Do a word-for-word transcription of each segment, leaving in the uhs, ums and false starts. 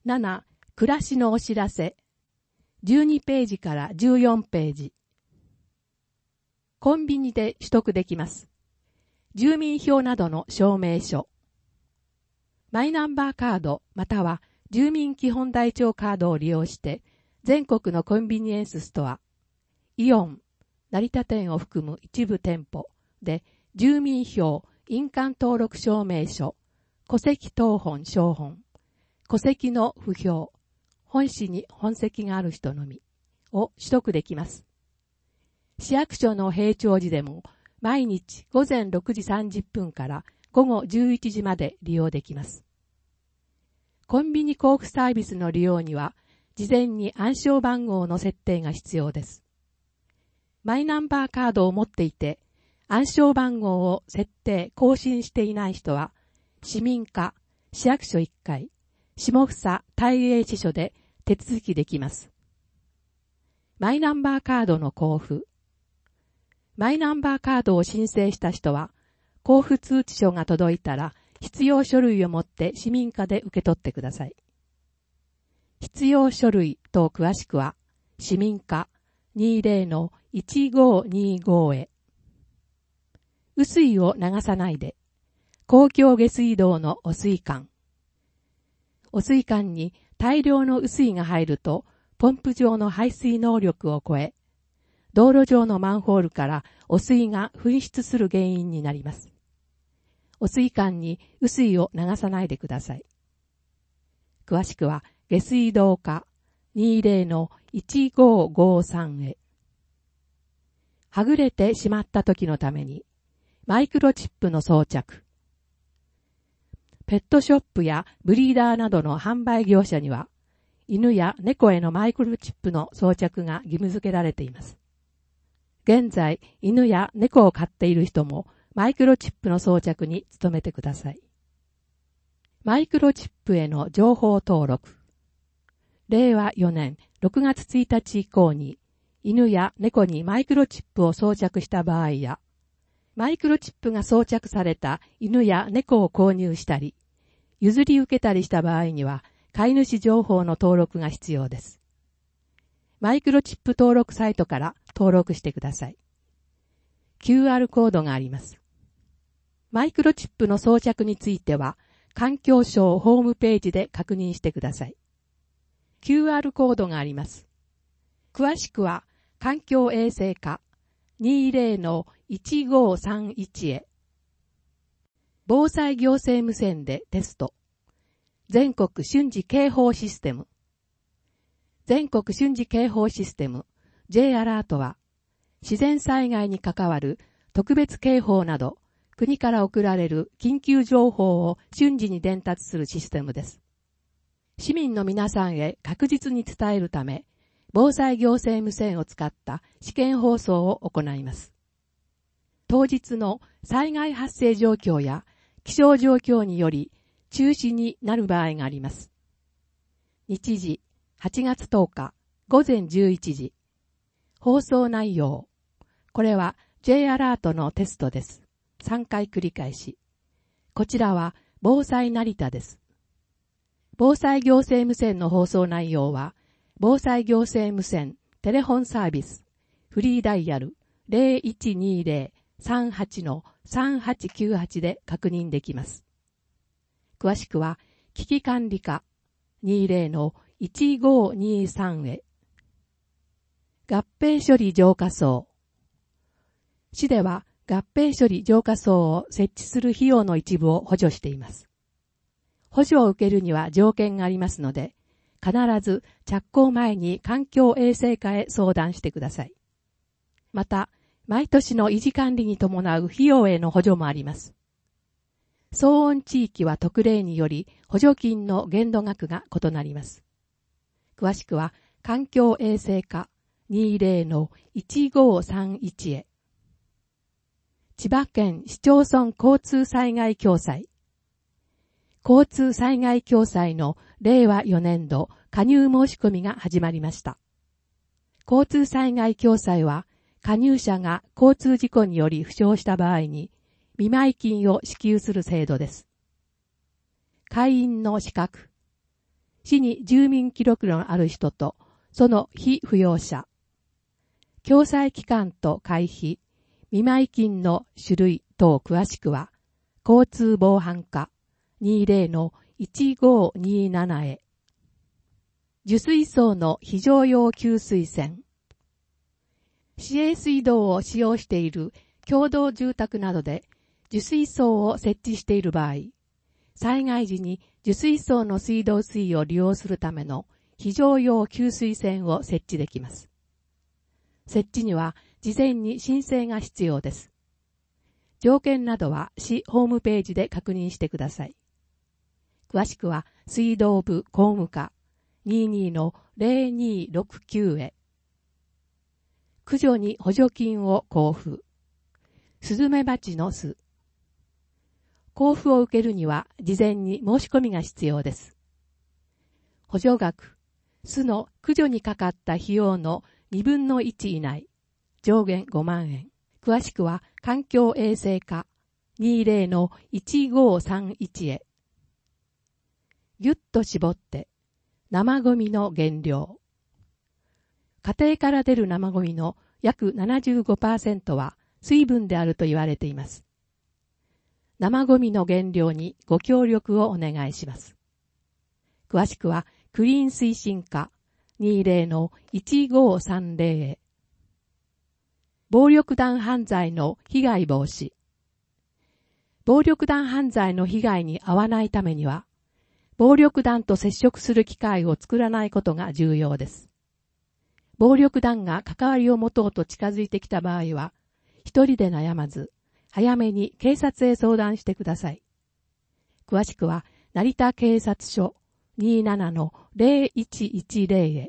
なな、暮らしのお知らせ。じゅうにページからじゅうよんページ。コンビニで取得できます。住民票などの証明書。マイナンバーカードまたは住民基本台帳カードを利用して全国のコンビニエンスストア、イオン、成田店を含む一部店舗で住民票、印鑑登録証明書、戸籍謄本証本、戸籍の不評、本市に本籍がある人のみを取得できます。市役所の平常時でも毎日午前ろくじさんじゅっぷんから午後じゅういちじまで利用できます。コンビニ交付サービスの利用には事前に暗証番号の設定が必要です。マイナンバーカードを持っていて暗証番号を設定・更新していない人は市民課、市役所いっかい、下総大英支所で手続きできます。マイナンバーカードの交付。マイナンバーカードを申請した人は、交付通知書が届いたら、必要書類を持って市民課で受け取ってください。必要書類と詳しくは、市民課 にじゅうのいちごにご へ。雨水を流さないで、公共下水道の汚水管。汚水管に大量の雨水が入ると、ポンプ場の排水能力を超え、道路上のマンホールから汚水が噴出する原因になります。汚水管に雨水を流さないでください。詳しくは下水道課 にじゅうのいちごごさん へ。はぐれてしまった時のためにマイクロチップの装着。ペットショップやブリーダーなどの販売業者には犬や猫へのマイクロチップの装着が義務付けられています。現在、犬や猫を飼っている人もマイクロチップの装着に努めてください。マイクロチップへの情報登録。れいわよねんろくがつついたち以降に犬や猫にマイクロチップを装着した場合や、マイクロチップが装着された犬や猫を購入したり、譲り受けたりした場合には、飼い主情報の登録が必要です。マイクロチップ登録サイトから登録してください。キューアール コードがあります。マイクロチップの装着については、環境省ホームページで確認してください。キューアール コードがあります。詳しくは、環境衛生課 にじゅうのいちごさんいち へ。防災行政無線でテスト。全国瞬時警報システム。全国瞬時警報システム J アラートは、自然災害に関わる特別警報など、国から送られる緊急情報を瞬時に伝達するシステムです。市民の皆さんへ確実に伝えるため、防災行政無線を使った試験放送を行います。当日の災害発生状況や気象状況により中止になる場合があります。日時はちがつとおかごぜんじゅういちじ。放送内容。これは J アラートのテストです。さんかい繰り返し。こちらは防災成田です。防災行政無線の放送内容は、防災行政無線テレホンサービス、フリーダイヤル ゼロいちにーぜろ さんはち の さんはちきゅうはち で確認できます。詳しくは、危機管理課 にじゅうのいちごにさん へ。合併処理浄化槽。市では合併処理浄化槽を設置する費用の一部を補助しています。補助を受けるには条件がありますので、必ず着工前に環境衛生課へ相談してください。また、毎年の維持管理に伴う費用への補助もあります。騒音地域は特例により補助金の限度額が異なります。詳しくは環境衛生課 にじゅうのいちごさんいち へ。千葉県市町村交通災害共済。交通災害共済のれいわよねんど加入申し込みが始まりました。交通災害共済は加入者が交通事故により負傷した場合に見舞金を支給する制度です。会員の資格。 市に住民記録のある人と、その被扶養者、共済期間と会費、見舞金の種類等詳しくは、交通防犯課 にじゅうのいちごになな へ。受水槽の非常用給水栓。市営水道を使用している共同住宅などで受水槽を設置している場合、災害時に受水槽の水道水を利用するための非常用給水栓を設置できます。設置には事前に申請が必要です。条件などは市ホームページで確認してください。詳しくは水道部工務課 にじゅうにのぜろにろくきゅう へ。駆除に補助金を交付。スズメバチの巣。交付を受けるには事前に申し込みが必要です。補助額、巣の駆除にかかった費用のにぶんのいち以内、上限ごまんえん。詳しくは環境衛生課 にじゅうのいちごさんいち へ。ぎゅっと絞って生ゴミの減量。家庭から出る生ゴミの約 ななじゅうごパーセント は水分であると言われています。生ゴミの減量にご協力をお願いします。詳しくはクリーン推進課 にじゅうのいちごさんぜろ へ。暴力団犯罪の被害防止。暴力団犯罪の被害に遭わないためには、暴力団と接触する機会を作らないことが重要です。暴力団が関わりを持とうと近づいてきた場合は、一人で悩まず、早めに警察へ相談してください。詳しくは、成田警察署 にじゅうななのぜろいちいちぜろ へ。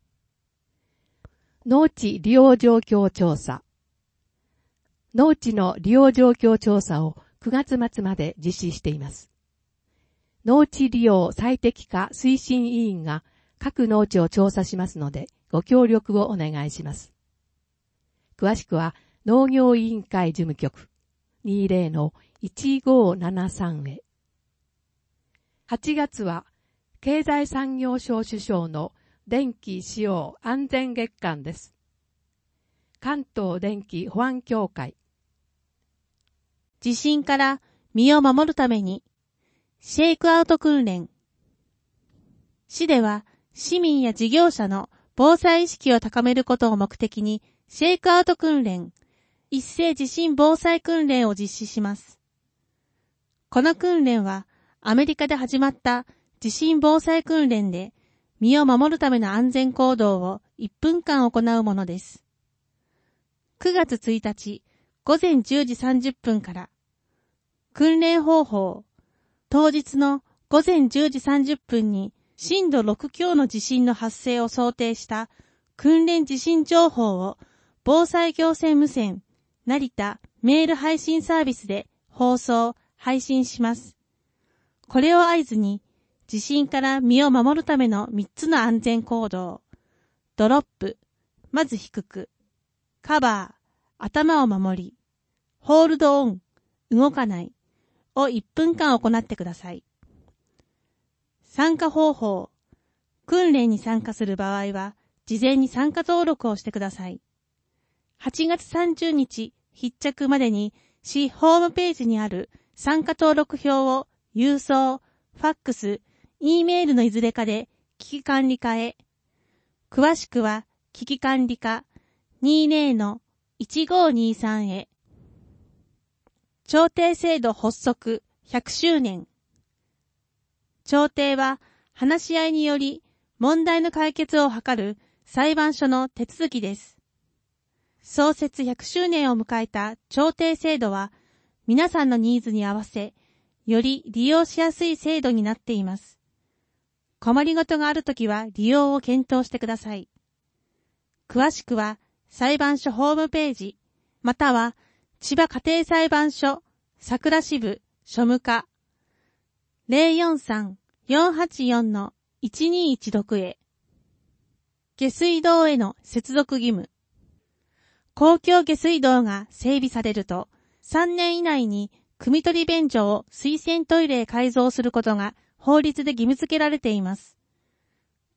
農地利用状況調査。農地の利用状況調査をくがつ末まで実施しています。農地利用最適化推進委員が各農地を調査しますので、ご協力をお願いします。詳しくは農業委員会事務局 にじゅうのいちごななさん へ。はちがつは経済産業省主掌の電気使用安全月間です。関東電気保安協会。 地震から身を守るためにシェイクアウト訓練。市では市民や事業者の防災意識を高めることを目的にシェイクアウト訓練、一斉地震防災訓練を実施します。この訓練はアメリカで始まった地震防災訓練で身を守るための安全行動をいっぷんかん行うものです。くがつついたちごぜんじゅうじさんじゅっぷんから訓練方法、当日のごぜんじゅうじさんじゅっぷんに震度ろくきょうの地震の発生を想定した訓練地震情報を防災行政無線成田メール配信サービスで放送、配信します。これを合図に地震から身を守るためのみっつの安全行動、ドロップ、まず低く、カバー、頭を守り、ホールドオン、動かないをいっぷんかん行ってください。参加方法、訓練に参加する場合は、事前に参加登録をしてください。はちがつさんじゅうにち必着までに市ホームページにある参加登録表を郵送、ファックス、E メールのいずれかで危機管理課へ。詳しくは危機管理課 にじゅうのいちごにさん へ。調停制度発足ひゃくしゅうねん。調停は話し合いにより問題の解決を図る裁判所の手続きです。創設ひゃくしゅうねんを迎えた調停制度は皆さんのニーズに合わせ、より利用しやすい制度になっています。困りごとがあるときは利用を検討してください。詳しくは裁判所ホームページ、または千葉家庭裁判所桜支部庶務課 ゼロよんさん よんはちよん のいちにいちろく へ。下水道への接続義務。公共下水道が整備されると、さんねん以内に汲み取り便所を水洗トイレへ改造することが法律で義務付けられています。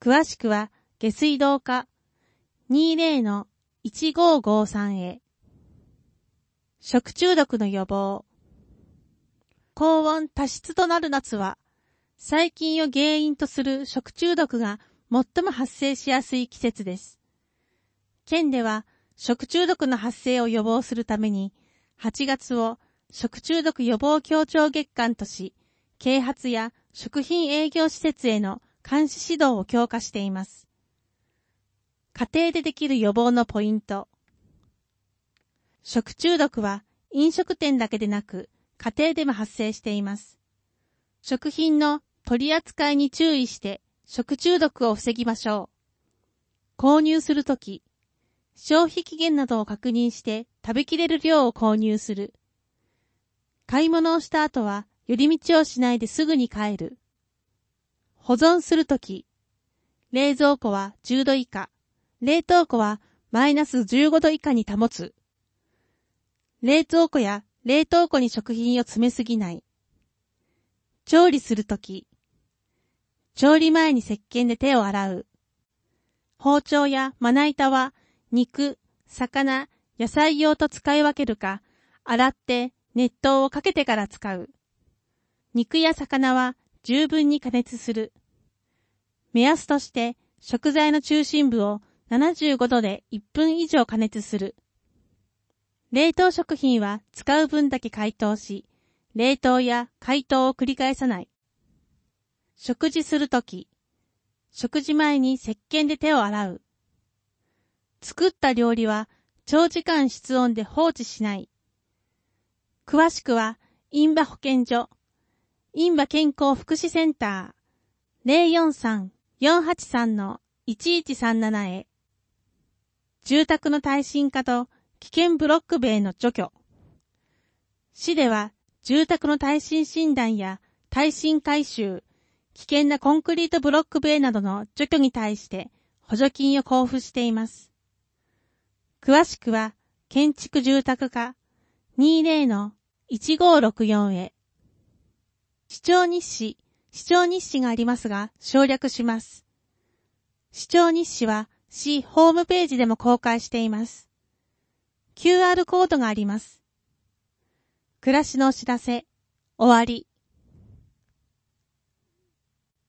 詳しくは下水道課 にじゅうのいちごーごーさん へ。食中毒の予防。高温多湿となる夏は、細菌を原因とする食中毒が最も発生しやすい季節です。県では食中毒の発生を予防するために、はちがつを食中毒予防協調月間とし、啓発や食品営業施設への監視指導を強化しています。家庭でできる予防のポイント。食中毒は飲食店だけでなく家庭でも発生しています。食品の取り扱いに注意して食中毒を防ぎましょう。購入するとき、消費期限などを確認して食べきれる量を購入する。買い物をした後は寄り道をしないですぐに帰る。保存するとき、冷蔵庫はじゅうど以下、冷凍庫はマイナスじゅうごど以下に保つ。冷凍庫や冷凍庫に食品を詰めすぎない。調理するとき、調理前に石鹸で手を洗う。包丁やまな板は肉、魚、野菜用と使い分けるか、洗って熱湯をかけてから使う。肉や魚は十分に加熱する。目安として食材の中心部をななじゅうごどでいっぷん以上加熱する。冷凍食品は使う分だけ解凍し、冷凍や解凍を繰り返さない。食事するとき、食事前に石鹸で手を洗う。作った料理は長時間室温で放置しない。詳しくは、印旛保健所、印旛健康福祉センター ゼロよんさん よんはちさん いちいちさんなな へ。住宅の耐震化と危険ブロック塀の除去。市では住宅の耐震診断や耐震改修、危険なコンクリートブロック塀などの除去に対して補助金を交付しています。詳しくは建築住宅課 にじゅうのいちごーろくよん へ。市長日誌、市長日誌がありますが省略します。市長日誌は市ホームページでも公開しています。キューアール コードがあります。暮らしのお知らせ、終わり。